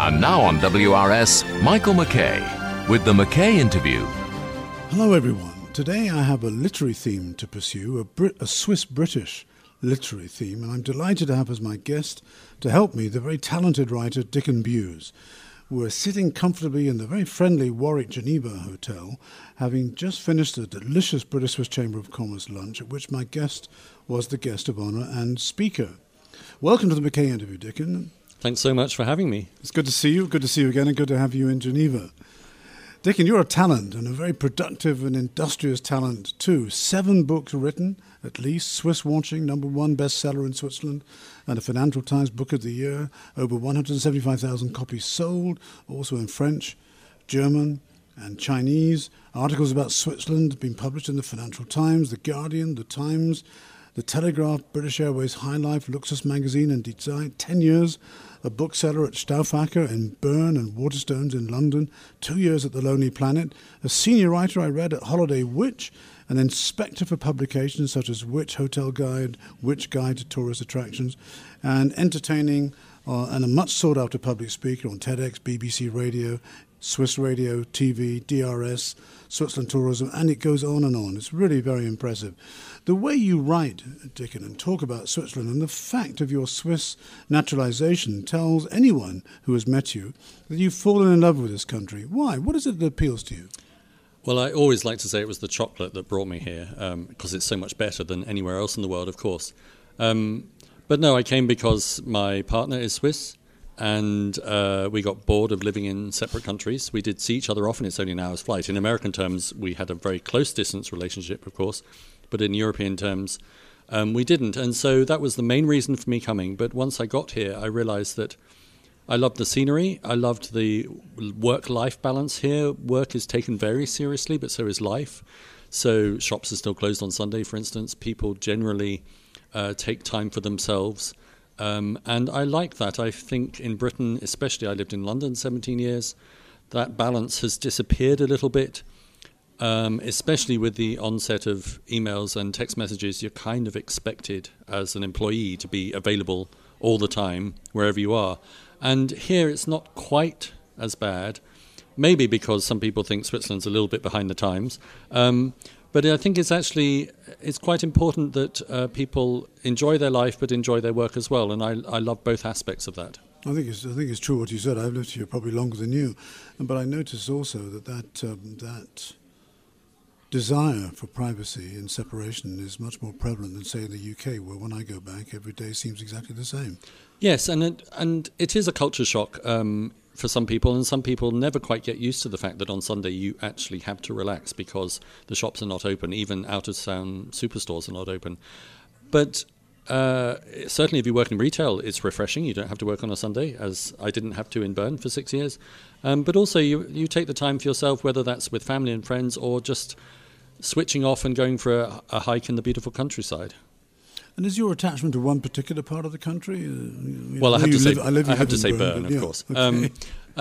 And now on WRS, Michael McKay with the McKay Interview. Hello everyone. Today I have a literary theme to pursue, a Swiss-British literary theme, and I'm delighted to have as my guest to help me the very talented writer Dickon Bewes. We're sitting comfortably in the very friendly Warwick Geneva Hotel, having just finished a delicious British Swiss Chamber of Commerce lunch, at which my guest was the guest of honour and speaker. Welcome to the McKay Interview, Dickon. Thanks so much for having me. It's good to see you. Good to see you again, and good to have you in Geneva. Dickon, you're a talent, and a very productive and industrious talent too. 7 books written, at least. Swiss Watching, #1 bestseller in Switzerland, and a Financial Times Book of the Year. Over 175,000 copies sold, also in French, German, and Chinese. Articles about Switzerland have been published in the Financial Times, The Guardian, The Times, The Telegraph, British Airways High Life, Luxus Magazine, and Die Zeit. 10 years a bookseller at Stauffacher in Bern and Waterstones in London, 2 years at The Lonely Planet, a senior writer I read at Holiday Witch, an inspector for publications such as Witch Hotel Guide, Witch Guide to Tourist Attractions, and entertaining and a much sought-after public speaker on TEDx, BBC Radio, Swiss Radio, TV, DRS, Switzerland Tourism, and it goes on and on. It's really very impressive. The way you write, Dickon, and talk about Switzerland and the fact of your Swiss naturalization tells anyone who has met you that you've fallen in love with this country. Why? What is it that appeals to you? Well, I always like to say it was the chocolate that brought me here, because it's so much better than anywhere else in the world, of course. But no, I came because my partner is Swiss, and we got bored of living in separate countries. We did see each other often. It's only an hour's flight. In American terms, we had a very close distance relationship, of course, but in European terms, we didn't. And so that was the main reason for me coming. But once I got here, I realized that I loved the scenery. I loved the work-life balance here. Work is taken very seriously, but so is life. So shops are still closed on Sunday, for instance. People generally take time for themselves. And I like that. I think in Britain, especially, I lived in London 17 years, that balance has disappeared a little bit, especially with the onset of emails and text messages. You're kind of expected as an employee to be available all the time, wherever you are. And here it's not quite as bad, maybe because some people think Switzerland's a little bit behind the times. But I think it's quite important that people enjoy their life but enjoy their work as well, and I love both aspects of that. I think it's true what you said. I've lived here probably longer than you, but I noticed also that desire for privacy and separation is much more prevalent than, say, in the UK, where when I go back, every day seems exactly the same. Yes, and it is a culture shock for some people, and some people never quite get used to the fact that on Sunday you actually have to relax because the shops are not open, even out-of-town superstores are not open. But certainly if you work in retail, it's refreshing. You don't have to work on a Sunday, as I didn't have to in Bern for 6 years. But also you take the time for yourself, whether that's with family and friends or just switching off and going for a hike in the beautiful countryside. And is your attachment to one particular part of the country? Well, I have to say Bern, of course. Okay.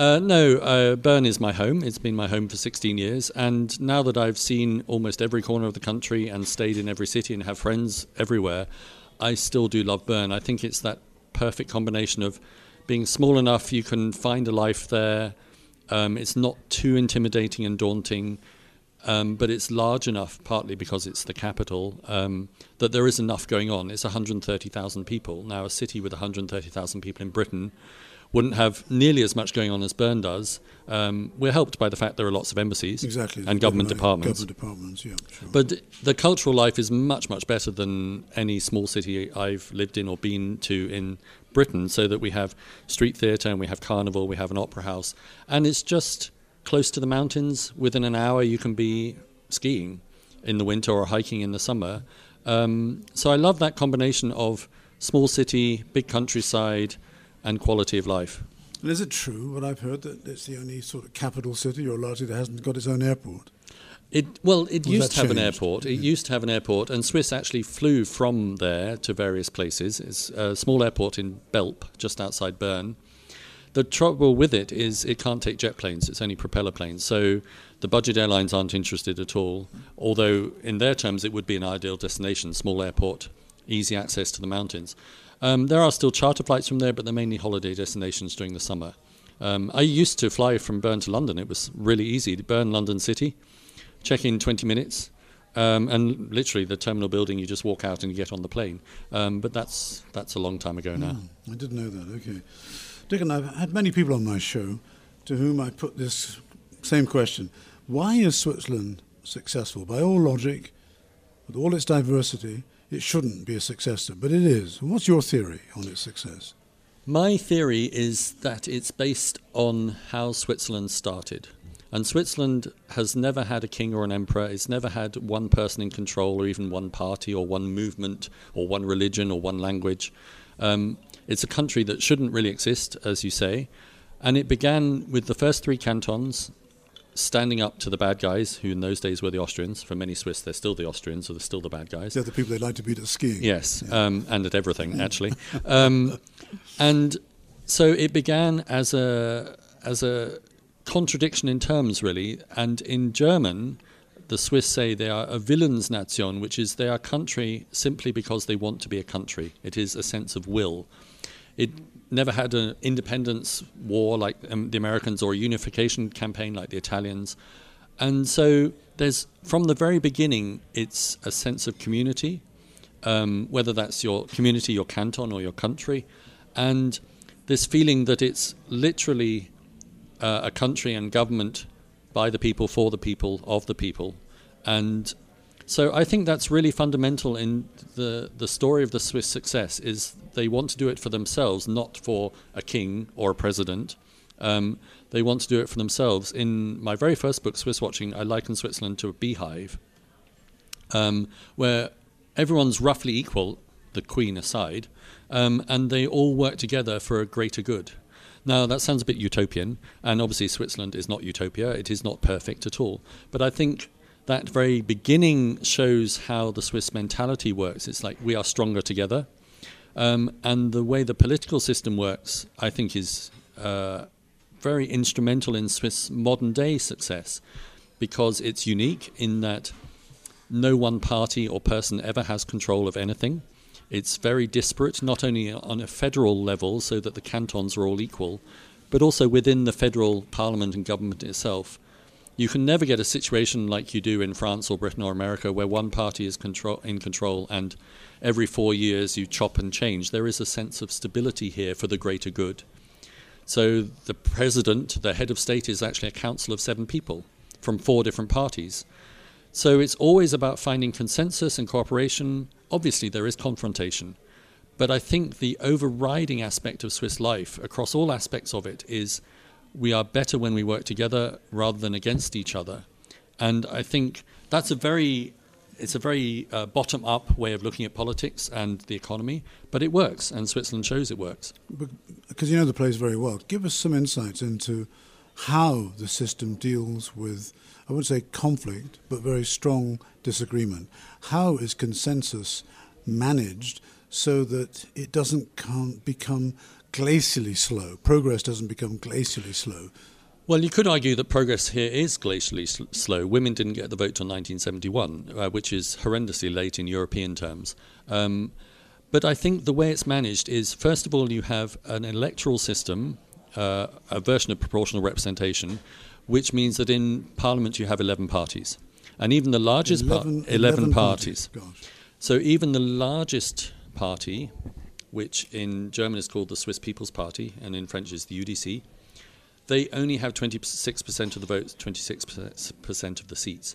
Bern is my home. It's been my home for 16 years. And now that I've seen almost every corner of the country and stayed in every city and have friends everywhere, I still do love Bern. I think it's that perfect combination of being small enough you can find a life there. It's not too intimidating and daunting. But it's large enough, partly because it's the capital, that there is enough going on. It's 130,000 people. Now, a city with 130,000 people in Britain wouldn't have nearly as much going on as Bern does. We're helped by the fact there are lots of embassies and government departments. Yeah, sure. But the cultural life is much, much better than any small city I've lived in or been to in Britain, so that we have street theatre and we have carnival, we have an opera house, and it's just close to the mountains. Within an hour you can be skiing in the winter or hiking in the summer. So I love that combination of small city, big countryside and quality of life. And is it true, what I've heard, that it's the only sort of capital city or large city that hasn't got its own airport? It used to have an airport. It used to have an airport, and Swiss actually flew from there to various places. It's a small airport in Belp, just outside Bern. The trouble with it is it can't take jet planes. It's only propeller planes. So the budget airlines aren't interested at all, although in their terms it would be an ideal destination, small airport, easy access to the mountains. There are still charter flights from there, but they're mainly holiday destinations during the summer. I used to fly from Bern to London. It was really easy. Bern, London City, check in 20 minutes, and literally the terminal building, you just walk out and you get on the plane. But that's a long time ago now. I didn't know that, okay. Dickon, I've had many people on my show to whom I put this same question. Why is Switzerland successful? By all logic, with all its diversity, it shouldn't be a successor, but it is. What's your theory on its success? My theory is that it's based on how Switzerland started. And Switzerland has never had a king or an emperor. It's never had one person in control, or even one party or one movement or one religion or one language. It's a country that shouldn't really exist, as you say. And it began with the first 3 cantons standing up to the bad guys, who in those days were the Austrians. For many Swiss, they're still the Austrians, so they're still the bad guys. They're the people they like to beat at skiing. Yes, and at everything, actually. And so it began as a contradiction in terms, really. And in German, the Swiss say they are a Willensnation, which is they are a country simply because they want to be a country. It is a sense of will. It never had an independence war like the Americans, or a unification campaign like the Italians. And so there's, from the very beginning, it's a sense of community, whether that's your community, your canton, or your country. And this feeling that it's literally a country and government by the people, for the people, of the people. And so I think that's really fundamental in the story of the Swiss success, is they want to do it for themselves, not for a king or a president. They want to do it for themselves. In my very first book, Swiss Watching, I liken Switzerland to a beehive, where everyone's roughly equal, the queen aside, and they all work together for a greater good. Now, that sounds a bit utopian, and obviously Switzerland is not utopia. It is not perfect at all. But I think that very beginning shows how the Swiss mentality works. It's like we are stronger together. And the way the political system works, I think, is very instrumental in Swiss modern-day success, because it's unique in that no one party or person ever has control of anything. It's very disparate, not only on a federal level, so that the cantons are all equal, but also within the federal parliament and government itself. You can never get a situation like you do in France or Britain or America, where one party is in control and every 4 years you chop and change. There is a sense of stability here for the greater good. So the president, the head of state, is actually a council of 7 people from 4 different parties. So it's always about finding consensus and cooperation. Obviously, there is confrontation. But I think the overriding aspect of Swiss life, across all aspects of it, is we are better when we work together rather than against each other. And I think that's a very bottom-up way of looking at politics and the economy, but it works, and Switzerland shows it works. Because you know the place very well, give us some insights into how the system deals with, I wouldn't say conflict, but very strong disagreement. How is consensus managed so that it can't become glacially slow? Progress doesn't become glacially slow. Well, you could argue that progress here is glacially slow. Women didn't get the vote till 1971, which is horrendously late in European terms. But I think the way it's managed is, first of all, you have an electoral system, a version of proportional representation, which means that in Parliament you have 11 parties. And even the largest 11 parties. Gosh. So even the largest party, which in German is called the Swiss People's Party, and in French is the UDC, they only have 26% of the votes, 26% of the seats.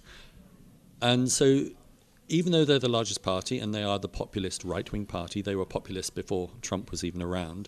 And so even though they're the largest party and they are the populist right-wing party, they were populist before Trump was even around,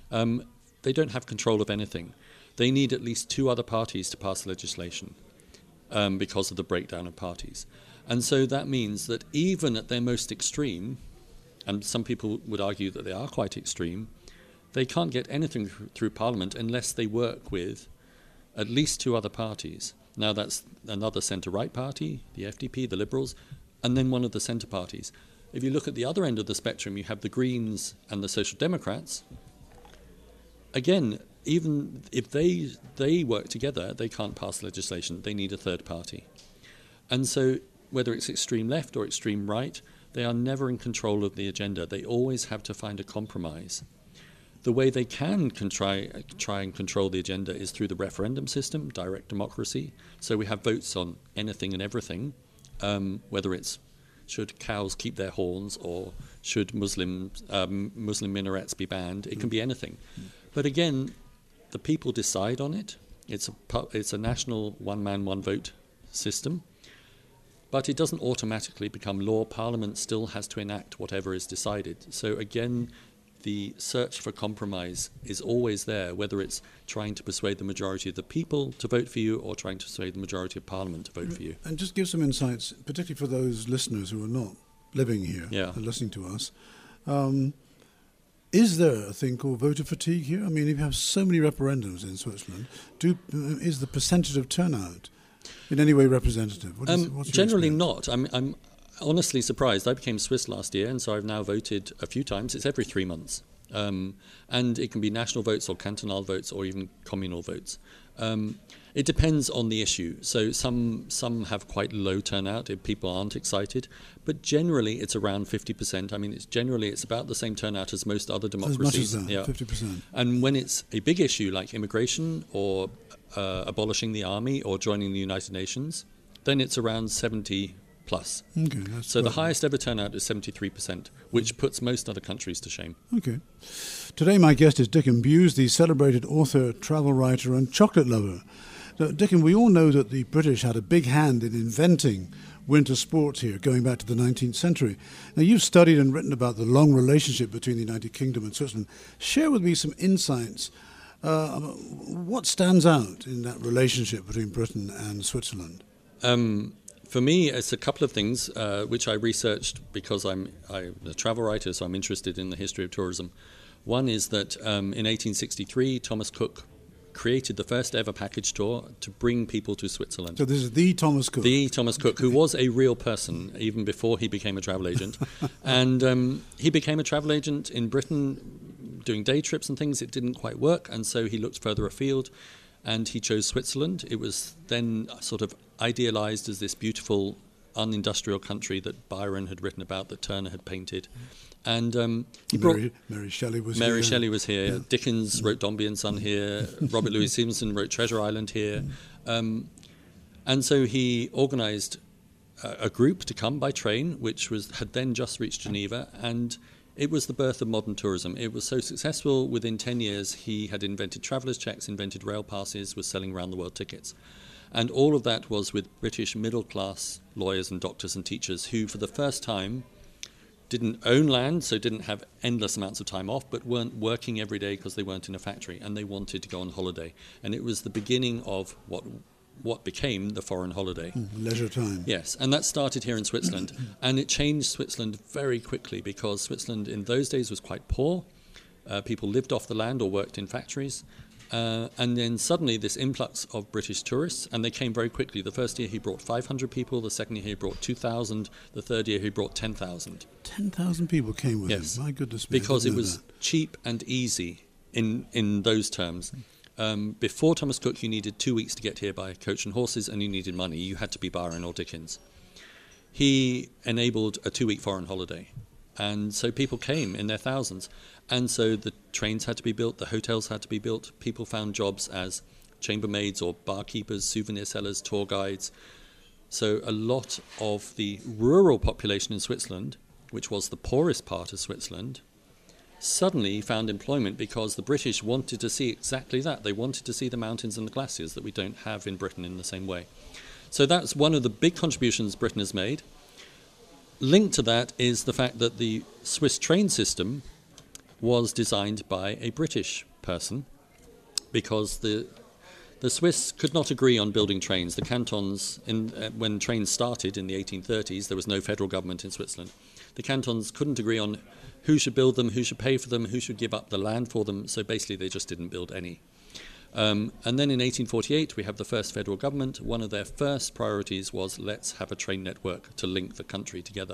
they don't have control of anything. They need at least 2 other parties to pass legislation because of the breakdown of parties. And so that means that even at their most extreme, and some people would argue that they are quite extreme, they can't get anything through Parliament unless they work with at least 2 other parties. Now that's another centre-right party, the FDP, the Liberals, and then one of the centre parties. If you look at the other end of the spectrum, you have the Greens and the Social Democrats. Again, even if they work together, they can't pass legislation. They need a third party. And so whether it's extreme left or extreme right, they are never in control of the agenda. They always have to find a compromise. The way they can try and control the agenda is through the referendum system, direct democracy. So we have votes on anything and everything, whether it's should cows keep their horns or should Muslim minarets be banned. It can be anything. But again, the people decide on it. It's a national one-man, one-vote system. But it doesn't automatically become law. Parliament still has to enact whatever is decided. So again, the search for compromise is always there, whether it's trying to persuade the majority of the people to vote for you or trying to persuade the majority of Parliament to vote for you. And just give some insights, particularly for those listeners who are not living here and listening to us. Is there a thing called voter fatigue here? I mean, if you have so many referendums in Switzerland, is the percentage of turnout in any way representative? What's generally not. I'm honestly surprised. I became Swiss last year, and so I've now voted a few times. It's every 3 months. And it can be national votes or cantonal votes or even communal votes. It depends on the issue. So some have quite low turnout if people aren't excited. But generally, it's around 50%. I mean, it's about the same turnout as most other democracies. As much as that, 50%. And when it's a big issue like immigration or abolishing the army or joining the United Nations, then it's around 70 plus. Okay, so the highest ever turnout is 73%, which puts most other countries to shame. Okay. Today my guest is Dickon Bewes, the celebrated author, travel writer and chocolate lover. Now, Dickon, we all know that the British had a big hand in inventing winter sports here, going back to the 19th century. Now, you've studied and written about the long relationship between the United Kingdom and Switzerland. Share with me some insights. What stands out in that relationship between Britain and Switzerland? For me, it's a couple of things which I researched because I'm a travel writer, so I'm interested in the history of tourism. One is that in 1863, Thomas Cook created the first ever package tour to bring people to Switzerland. So this is the Thomas Cook. The Thomas Cook, who was a real person even before he became a travel agent. And he became a travel agent in Britain doing day trips and things. It didn't quite work, and so he looked further afield. And he chose Switzerland. It was then sort of idealized as this beautiful, unindustrial country that Byron had written about, that Turner had painted. And he Mary Shelley was Mary here. Shelley was here. Yeah. Dickens wrote Dombey and Son here. Robert Louis Stevenson wrote Treasure Island here. And so he organized a group to come by train, which had then just reached Geneva, and it was the birth of modern tourism. It was so successful, within 10 years he had invented traveller's checks, invented rail passes, was selling round the world tickets. And all of that was with British middle-class lawyers and doctors and teachers who, for the first time, didn't own land, so didn't have endless amounts of time off, but weren't working every day because they weren't in a factory, and they wanted to go on holiday. And it was the beginning of what became the foreign holiday. Leisure time. Yes, and that started here in Switzerland. And it changed Switzerland very quickly because Switzerland in those days was quite poor. People lived off the land or worked in factories. And then suddenly this influx of British tourists, and they came very quickly. The first year he brought 500 people, the second year he brought 2,000, the third year he brought 10,000. 10,000 people came with him? My goodness me. Because it was cheap and easy in those terms. Before Thomas Cook, you needed 2 weeks to get here by coach and horses, and you needed money. You had to be Byron or Dickens. He enabled a 2-week foreign holiday, and so people came in their thousands. And so the trains had to be built, the hotels had to be built. People found jobs as chambermaids or barkeepers, souvenir sellers, tour guides. So a lot of the rural population in Switzerland, which was the poorest part of Switzerland, suddenly found employment because the British wanted to see exactly that. They wanted to see the mountains and the glaciers that we don't have in Britain in the same way. So that's one of the big contributions Britain has made. Linked to that is the fact that the Swiss train system was designed by a British person because the Swiss could not agree on building trains. The cantons, when trains started in the 1830s, there was no federal government in Switzerland. The cantons couldn't agree on who should build them, who should pay for them, who should give up the land for them, so basically they just didn't build any. And then in 1848 we have the first federal government. One of their first priorities was let's have a train network to link the country together.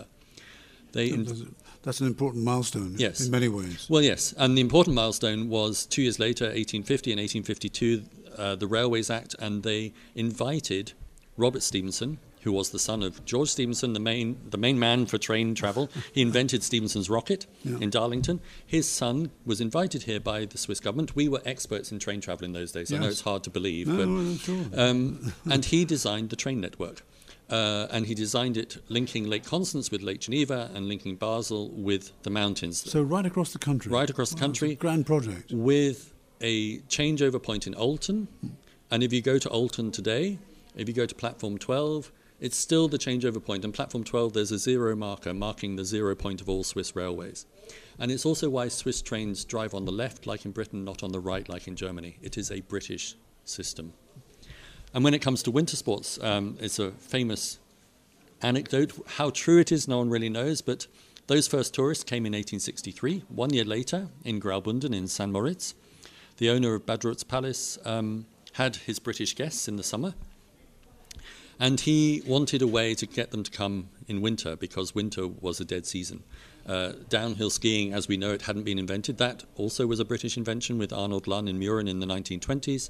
That's an important milestone, yes, in many ways. Well, yes, and the important milestone was 2 years later, 1850 and 1852, the Railways Act, and they invited Robert Stevenson, who was the son of George Stephenson, the main man for train travel. He invented Stephenson's rocket in Darlington. His son was invited here by the Swiss government. We were experts in train travel in those days. I know it's hard to believe, Sure. And he designed the train network. And he designed it linking Lake Constance with Lake Geneva and linking Basel with the mountains. So right across the country. Right across the country. It's a grand project. With a changeover point in Alton. And if you go to Alton today, if you go to platform 12, it's still the changeover point. And platform 12, there's a zero marker marking the 0 point of all Swiss railways. And it's also why Swiss trains drive on the left, like in Britain, not on the right, like in Germany. It is a British system. And when it comes to winter sports, it's a famous anecdote. How true it is, no one really knows, but those first tourists came in 1863. 1 year later, in Graubünden in St. Moritz, the owner of Bad Ruth's Palace had his British guests in the summer, and he wanted a way to get them to come in winter because winter was a dead season. Downhill skiing, as we know it, hadn't been invented. That also was a British invention with Arnold Lunn in Muren in the 1920s.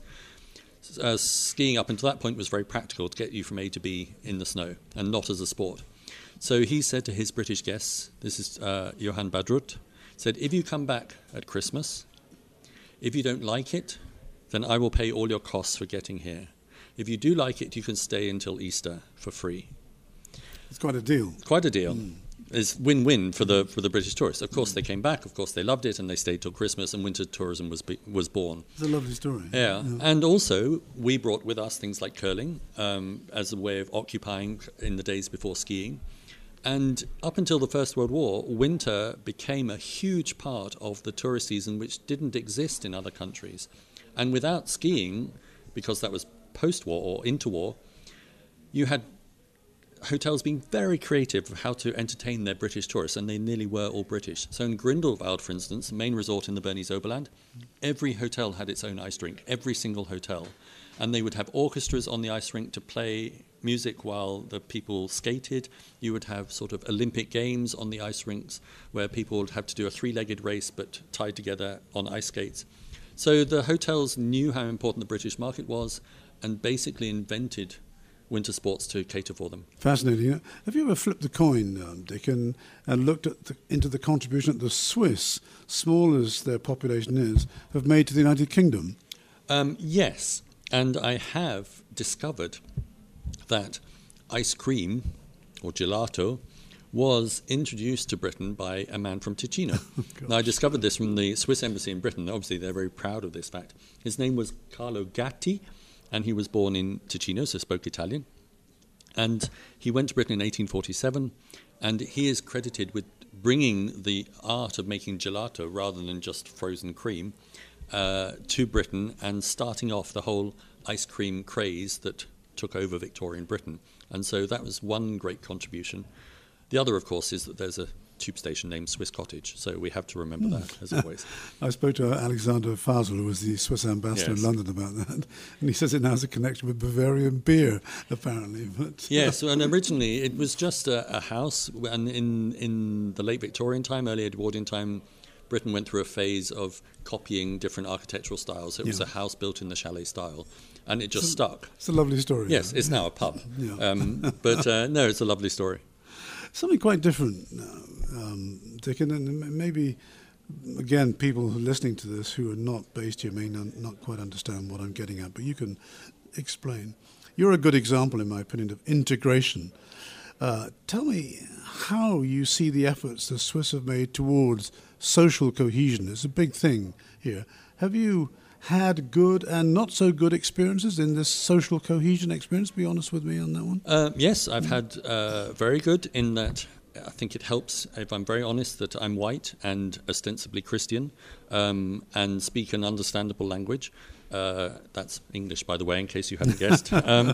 Skiing up until that point was very practical to get you from A to B in the snow and not as a sport. So he said to his British guests, this is Johann Badruth, said, if you come back at Christmas, if you don't like it, then I will pay all your costs for getting here. If you do like it, you can stay until Easter for free. It's quite a deal. Quite a deal. It's win-win for the British tourists. Of course, they came back. Of course, they loved it, and they stayed till Christmas, and winter tourism was born. It's a lovely story. Yeah. And also, we brought with us things like curling as a way of occupying in the days before skiing. And up until the First World War, winter became a huge part of the tourist season, which didn't exist in other countries. And without skiing, because that was post-war or interwar, you had hotels being very creative of how to entertain their British tourists, and they nearly were all British. So in Grindelwald, for instance, main resort in the Bernese Oberland, every hotel had its own ice rink, every single hotel. And they would have orchestras on the ice rink to play music while the people skated. You would have sort of Olympic games on the ice rinks where people would have to do a three-legged race but tied together on ice skates. So the hotels knew how important the British market was and basically invented winter sports to cater for them. Fascinating. Have you ever flipped the coin, Dick, and looked at into the contribution that the Swiss, small as their population is, have made to the United Kingdom? Yes, and I have discovered that ice cream, or gelato, was introduced to Britain by a man from Ticino. Now, I discovered this from the Swiss embassy in Britain. Obviously, they're very proud of this fact. His name was Carlo Gatti, and he was born in Ticino, so spoke Italian. And he went to Britain in 1847, and he is credited with bringing the art of making gelato rather than just frozen cream to Britain and starting off the whole ice cream craze that took over Victorian Britain. And so that was one great contribution. The other, of course, is that there's a tube station named Swiss Cottage, so we have to remember that, as always. I spoke to Alexander Fasel, who was the Swiss ambassador in London, about that, and he says it now has a connection with Bavarian beer, apparently. But yes, and originally it was just a house, and in the late Victorian time, early Edwardian time, Britain went through a phase of copying different architectural styles. It was a house built in the chalet style, and it just stuck. It's a lovely story. Yes, it's now a pub. But no, it's a lovely story. Something quite different now, Dick, and maybe, again, people who are listening to this who are not based here may not quite understand what I'm getting at, but you can explain. You're a good example, in my opinion, of integration. Tell me how you see the efforts the Swiss have made towards social cohesion. It's a big thing here. Have you had good and not so good experiences in this social cohesion experience? Be honest with me on that one. Yes, I've had very good in that I think it helps, if I'm very honest, that I'm white and ostensibly Christian and speak an understandable language. That's English, by the way, in case you hadn't guessed.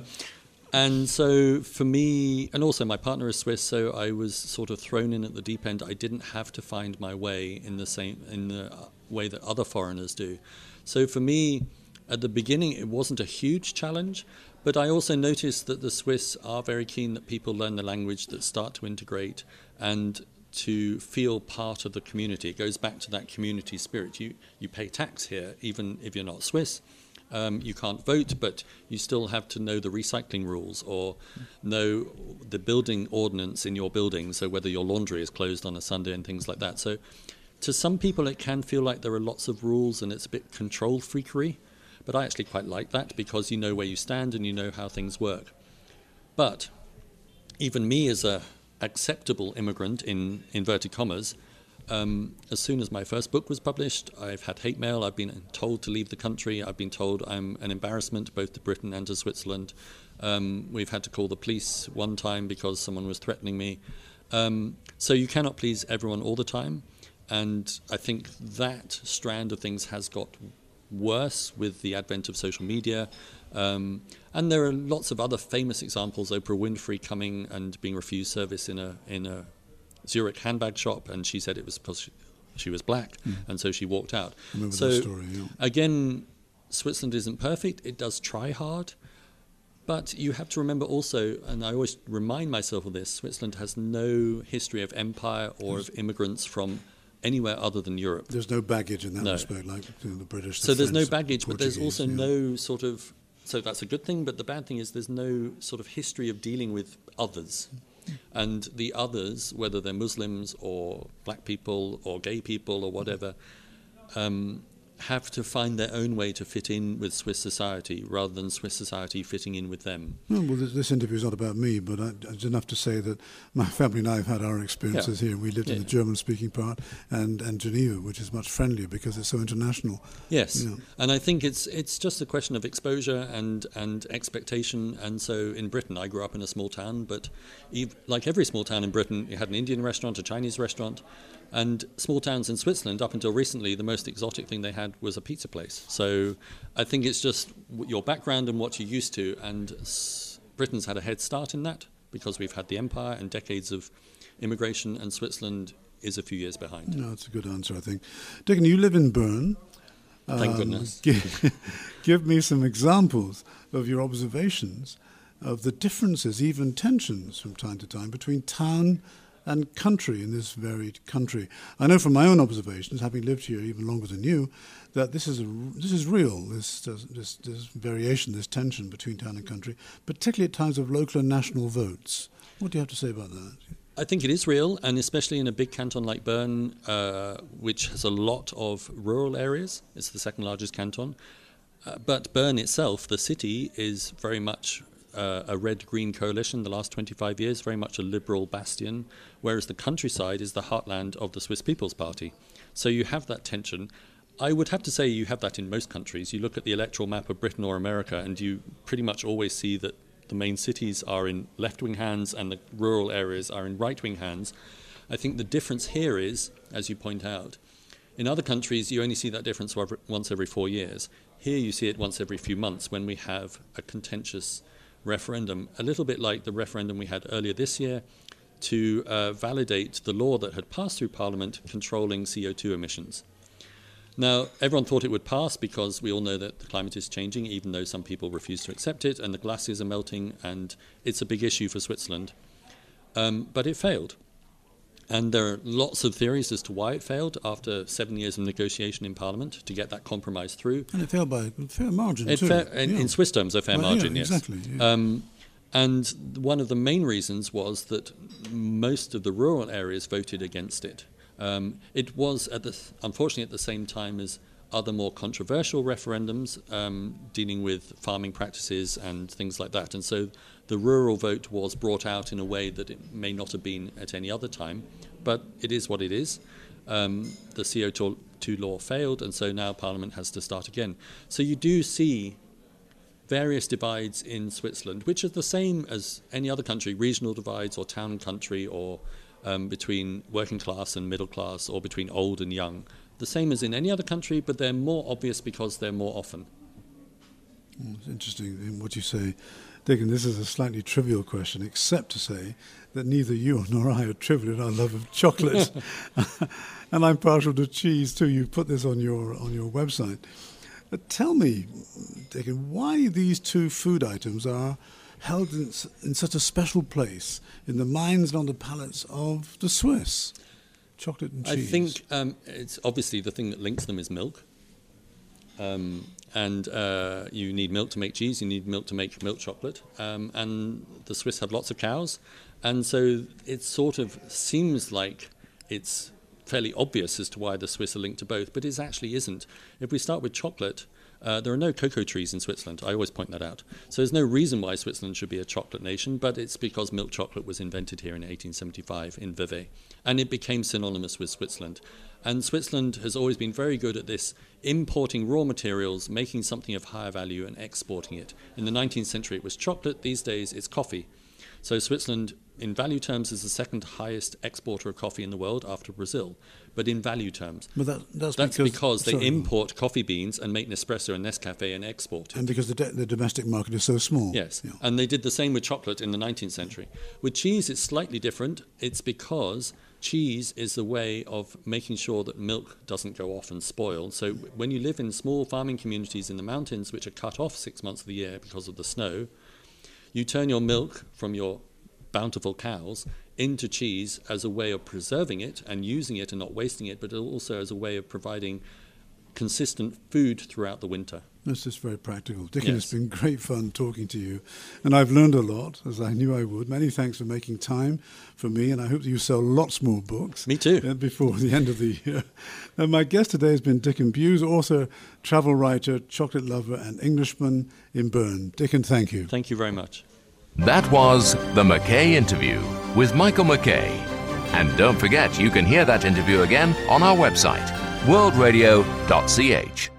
And so for me, and also my partner is Swiss, so I was sort of thrown in at the deep end. I didn't have to find my way in the way that other foreigners do. So for me, at the beginning, it wasn't a huge challenge, but I also noticed that the Swiss are very keen that people learn the language, that start to integrate and to feel part of the community. It goes back to that community spirit. You pay tax here, even if you're not Swiss, You can't vote, but you still have to know the recycling rules or know the building ordinance in your building, so whether your laundry is closed on a Sunday and things like that. So to some people it can feel like there are lots of rules and it's a bit control freakery, but I actually quite like that because you know where you stand and you know how things work. But even me as a acceptable immigrant, in inverted commas, as soon as my first book was published, I've had hate mail. I've been told to leave the country. I've been told I'm an embarrassment both to Britain and to Switzerland. We've had to call the police one time because someone was threatening me. So you cannot please everyone all the time. And I think that strand of things has got worse with the advent of social media. And there are lots of other famous examples. Oprah Winfrey coming and being refused service in a Zurich handbag shop, and she said it was because she was black, and so she walked out. I remember so that story, yeah. Again, Switzerland isn't perfect. It does try hard, but you have to remember also, and I always remind myself of this, Switzerland has no history of empire or of immigrants from anywhere other than Europe. There's no baggage in that respect, like the British. So there's no French, baggage, but there's also no sort of... So that's a good thing, but the bad thing is there's no sort of history of dealing with others. And the others, whether they're Muslims or black people or gay people or whatever, have to find their own way to fit in with Swiss society rather than Swiss society fitting in with them. Well, this interview is not about me, but it's enough to say that my family and I have had our experiences here. We lived in the German-speaking part and Geneva, which is much friendlier because it's so international. Yes, and I think it's just a question of exposure and expectation. And so in Britain, I grew up in a small town, but like every small town in Britain, you had an Indian restaurant, a Chinese restaurant, and small towns in Switzerland, up until recently, the most exotic thing they had was a pizza place. So I think it's just your background and what you're used to, and Britain's had a head start in that because we've had the empire and decades of immigration, and Switzerland is a few years behind. No, that's a good answer, I think. Dickon, you live in Bern. Thank goodness. Give me some examples of your observations of the differences, even tensions from time to time, between town and country in this varied country. I know from my own observations, having lived here even longer than you, that this is real. This variation, this tension between town and country, particularly at times of local and national votes. What do you have to say about that? I think it is real, and especially in a big canton like Bern, which has a lot of rural areas. It's the second largest canton. But Bern itself, the city, is very much a red-green coalition the last 25 years, very much a liberal bastion, whereas the countryside is the heartland of the Swiss People's Party. So you have that tension. I would have to say you have that in most countries. You look at the electoral map of Britain or America, and you pretty much always see that the main cities are in left-wing hands and the rural areas are in right-wing hands. I think the difference here is, as you point out, in other countries you only see that difference once every 4 years. Here you see it once every few months when we have a contentious referendum, a little bit like the referendum we had earlier this year to validate the law that had passed through Parliament controlling CO2 emissions. Now, everyone thought it would pass because we all know that the climate is changing, even though some people refuse to accept it, and the glaciers are melting, and it's a big issue for Switzerland. But it failed. And there are lots of theories as to why it failed after 7 years of negotiation in Parliament to get that compromise through. And it failed by a fair margin, too. In Swiss terms, a fair margin, yes. Exactly. Yeah. And one of the main reasons was that most of the rural areas voted against it. It was, unfortunately, at the same time as other more controversial referendums dealing with farming practices and things like that. And so the rural vote was brought out in a way that it may not have been at any other time, but it is what it is. The CO2 law failed, and so now Parliament has to start again. So you do see various divides in Switzerland, which are the same as any other country, regional divides or town and country, or between working class and middle class, or between old and young. The same as in any other country, but they're more obvious because they're more often. It's interesting in what you say. Dickon, this is a slightly trivial question, except to say that neither you nor I are trivial in our love of chocolate. And I'm partial to cheese too. You put this on your website. But tell me, Dickon, why these two food items are held in such a special place in the minds and on the palates of the Swiss? Chocolate and cheese. I think it's obviously the thing that links them is milk. And you need milk to make cheese, you need milk to make milk chocolate. And the Swiss have lots of cows. And so it sort of seems like it's fairly obvious as to why the Swiss are linked to both, but it actually isn't. If we start with chocolate, there are no cocoa trees in Switzerland. I always point that out. So there's no reason why Switzerland should be a chocolate nation, but it's because milk chocolate was invented here in 1875 in Vevey. And it became synonymous with Switzerland. And Switzerland has always been very good at this, importing raw materials, making something of higher value and exporting it. In the 19th century it was chocolate, these days it's coffee. So Switzerland, in value terms, is the second highest exporter of coffee in the world after Brazil. But in value terms, but that's because they import coffee beans and make Nespresso and Nescafe and export it. And because the domestic market is so small. Yes, yeah. And they did the same with chocolate in the 19th century. With cheese, it's slightly different. It's because cheese is a way of making sure that milk doesn't go off and spoil. So when you live in small farming communities in the mountains, which are cut off 6 months of the year because of the snow, you turn your milk from your bountiful cows into cheese as a way of preserving it and using it and not wasting it, but also as a way of providing consistent food throughout the winter. This is very practical. Dickon, Yes. It's been great fun talking to you, and I've learned a lot, as I knew I would. Many thanks for making time for me, and I hope that you sell lots more books. Me too. Before the end of the year. And my guest today has been Dickon Buse, author, travel writer, chocolate lover, and Englishman in Bern. Dickon, thank you. Thank you very much. That was The McKay Interview with Michael McKay. And don't forget, you can hear that interview again on our website, worldradio.ch.